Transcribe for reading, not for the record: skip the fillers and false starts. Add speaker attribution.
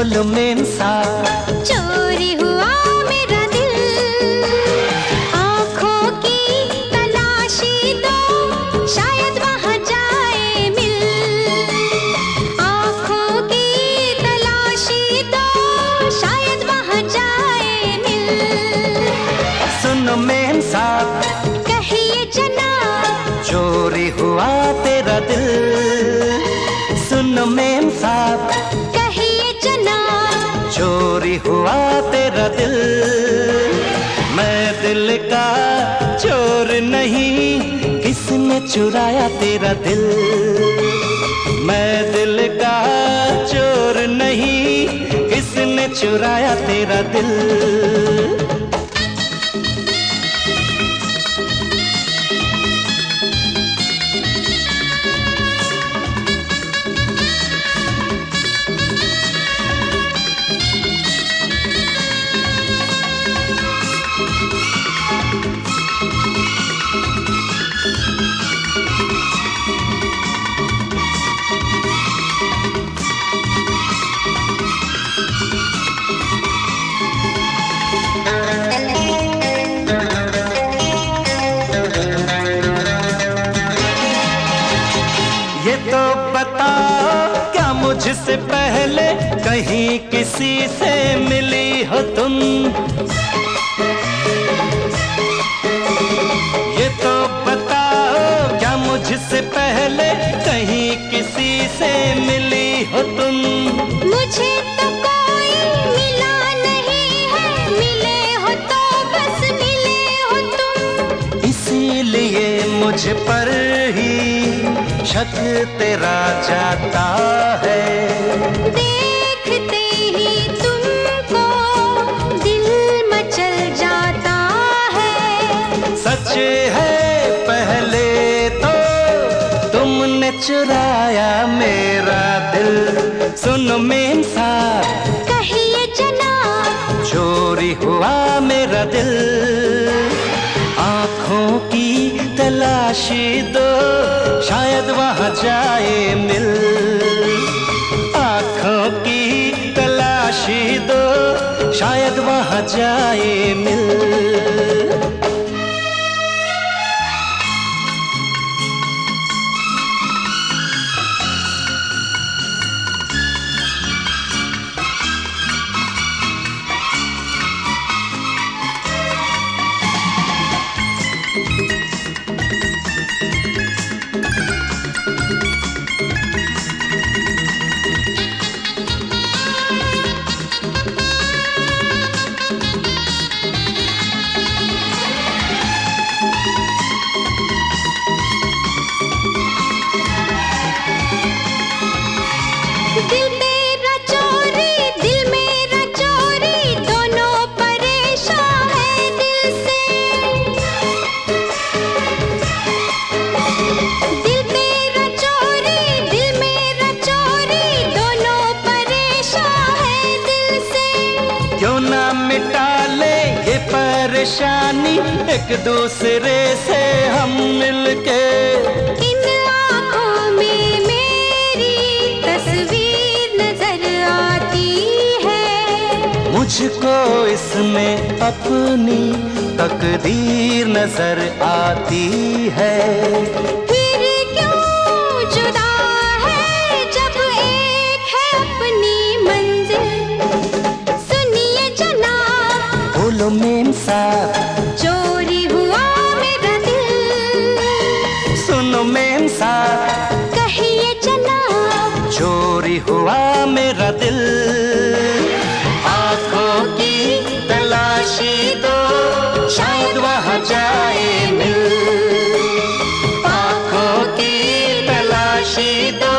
Speaker 1: बोलो मेम साहब।
Speaker 2: चोरी हुआ मेरा दिल, आँखों की तलाशी दो, शायद वहाँ जाए मिल। आँखों की तलाशी दो, शायद वहाँ जाए मिल।
Speaker 1: सुनो मेम साहब,
Speaker 2: कहिए जनाब,
Speaker 1: चोरी हुआ तेरा दिल। सुनो मेम साहब,
Speaker 2: कहिए जनाब,
Speaker 1: चोरी हुआ तेरा दिल। मैं दिल का चोर नहीं, किसने चुराया तेरा दिल। मैं दिल का चोर नहीं, किसने चुराया तेरा दिल। ये तो बताओ, क्या मुझसे पहले कहीं किसी से मिली हो तुम। ये तो बताओ, क्या मुझसे पहले कहीं किसी से मिली हो तुम।
Speaker 2: मुझे तो कोई मिला नहीं है, मिले हो तो बस मिले हो तुम।
Speaker 1: इसीलिए मुझ पर ही शक तेरा जाता है।
Speaker 2: देखते ही तुमको दिल मचल जाता है।
Speaker 1: सच है पहले तो तुमने चुराया मेरा दिल। सुनो मेम साहब,
Speaker 2: कहिए जनाब,
Speaker 1: चोरी हुआ मेरा दिल। आँखों की तलाशी दो, शायद वहाँ जाए मिल। आँखों की तलाशी दो, शायद वहाँ जाए मिल।
Speaker 2: दिल तेरा चोरी, दिल मेरा चोरी, दोनों परेशान है दिल से। दिल तेरा चोरी, दिल मेरा चोरी, दोनों परेशान है दिल से।
Speaker 1: क्यों ना मिटा ले ये परेशानी, एक दूसरे से हम मिलके।
Speaker 2: इन आँखों में मेरी तस्वीर नजर आती है।
Speaker 1: मुझको इसमें अपनी तकदीर नजर आती है।
Speaker 2: फिर क्यों जुदा है जब एक है अपनी मंजिल। सुनिए जनाब,
Speaker 1: बोलो मेम साहब,
Speaker 2: चोरी हुआ मेरा दिल।
Speaker 1: सुनो मेम साहब,
Speaker 2: कहिए जनाब,
Speaker 1: चोरी हुआ मेरा दिल। आँखों की तलाशी दो, शायद वहाँ जाए मिल। आँखों की तलाशी दो,